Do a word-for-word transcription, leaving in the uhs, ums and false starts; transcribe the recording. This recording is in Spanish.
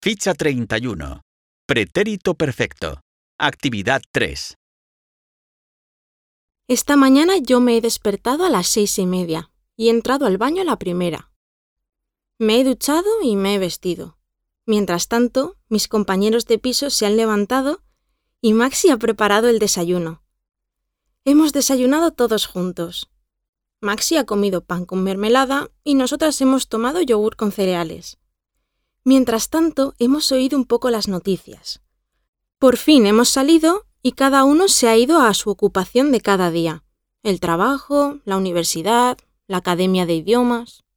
Ficha treinta y uno. Pretérito perfecto. Actividad tres. Esta mañana yo me he despertado a las seis y media y he entrado al baño a la primera. Me he duchado y me he vestido. Mientras tanto, mis compañeros de piso se han levantado y Maxi ha preparado el desayuno. Hemos desayunado todos juntos. Maxi ha comido pan con mermelada y nosotras hemos tomado yogur con cereales. Mientras tanto, hemos oído un poco las noticias. Por fin hemos salido y cada uno se ha ido a su ocupación de cada día. El trabajo, la universidad, la academia de idiomas.